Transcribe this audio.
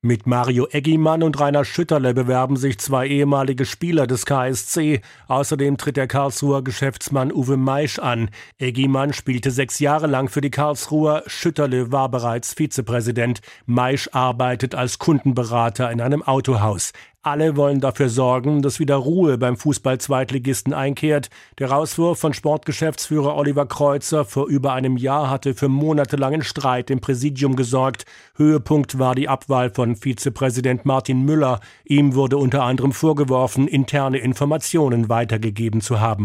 Mit Mario Eggimann und Rainer Schütterle bewerben sich zwei ehemalige Spieler des KSC. Außerdem tritt der Karlsruher Geschäftsmann Uwe Maisch an. Eggimann spielte 6 Jahre lang für die Karlsruher, Schütterle war bereits Vizepräsident. Maisch arbeitet als Kundenberater in einem Autohaus. Alle wollen dafür sorgen, dass wieder Ruhe beim Fußball-Zweitligisten einkehrt. Der Rauswurf von Sportgeschäftsführer Oliver Kreuzer vor über einem Jahr hatte für monatelangen Streit im Präsidium gesorgt. Höhepunkt war die Abwahl von Vizepräsident Martin Müller. Ihm wurde unter anderem vorgeworfen, interne Informationen weitergegeben zu haben.